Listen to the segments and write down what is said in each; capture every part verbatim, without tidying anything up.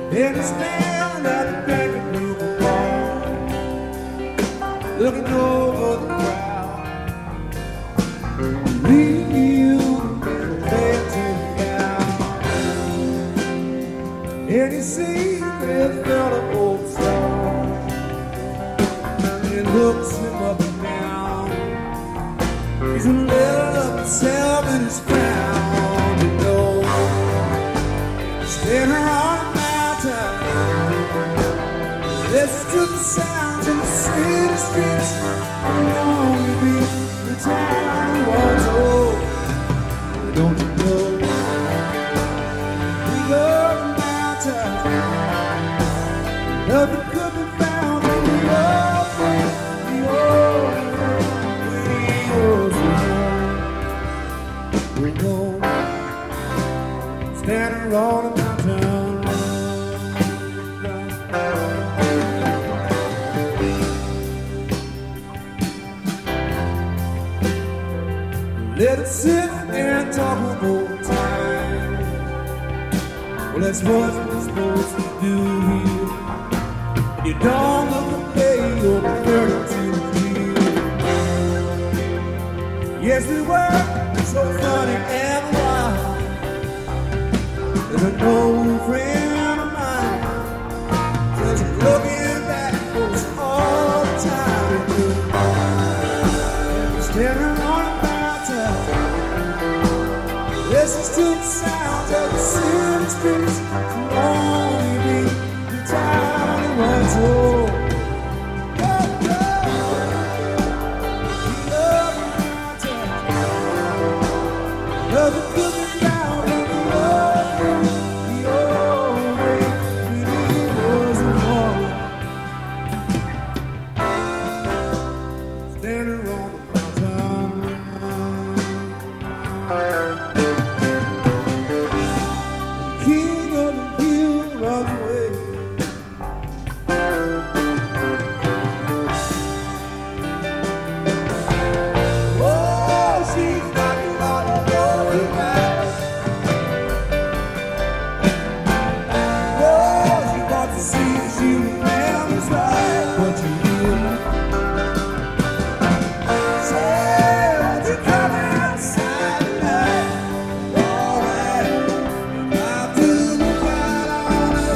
And I stand at the bank of Blue Bar, looking over the crowd. Real man to down. And you see that fella old star, and looks him up and down. He's in love with himself and his crown, you know. Standing on a mountain, listen to the sounds in the city streets. Lonely beat the town was old. Don't you know? We love the mountain. Nothing could be found in the old, the old, the old. We know, standing on a mountain. Let it sit and talk one more time. Well, that's what we're supposed to do here. And you don't look okay, you're referring to the yes, we were so funny and wild. There's an old friend of mine, just looking back goes all the time. Standing on a mountain, listen to the sounds of the city streets. So only be the town it was old. Oh, oh. We love the mountain. Love the good and down on the old, the old way when it was warm. Standing on the mountain. King of the hill runs away. Oh, she's knocking on the door tonight. Oh, she wants to see if she remembers right what you did. Say, won't you come outside tonight? All right, I'll do the right on it.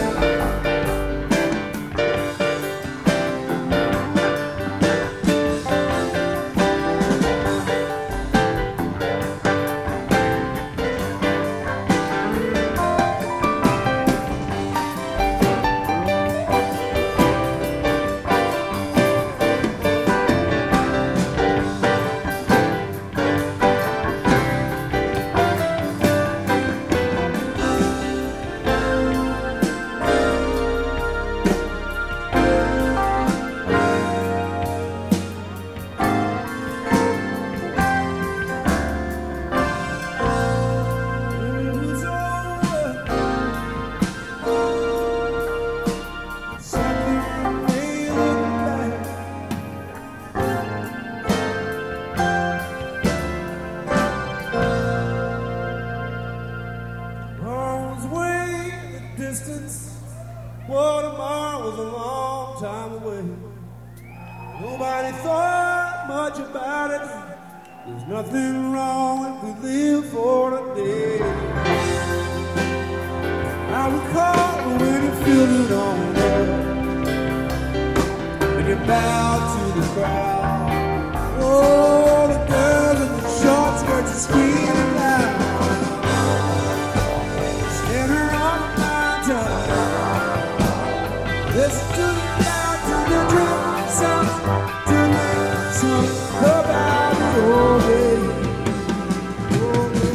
It was over. Something may look like arms way in the distance. Well, tomorrow was a long time away. Nobody thought much about it. There's nothing wrong if we live for today. I recall when you feel it on there, when you bow to the crowd. Oh, the girls in the short skirts are screaming loud. Standing on a mountain, listen to the clouds and the drum sounds, to the songs about the old days. Old days.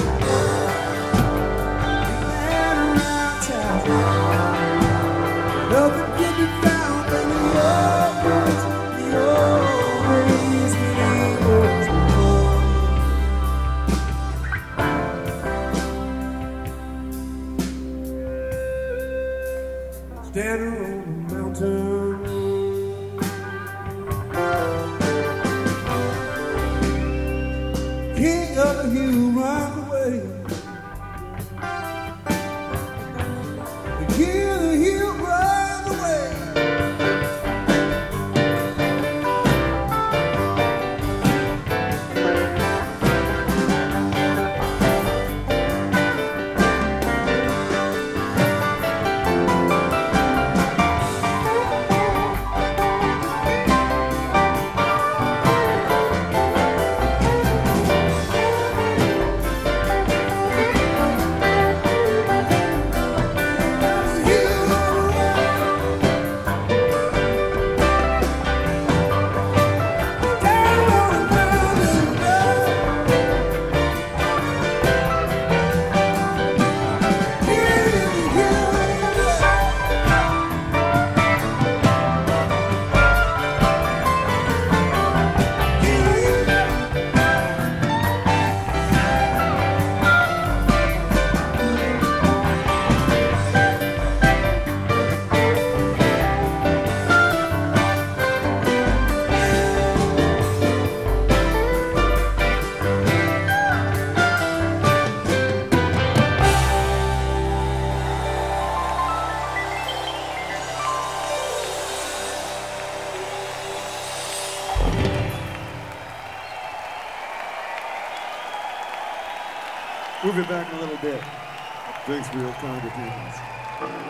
And around town, nothing can be found in the old days, the old days when it was born. Standing on the mountain, king of the hill runs away. The king of the hill Move it back a little bit. Thanks for your kind attention.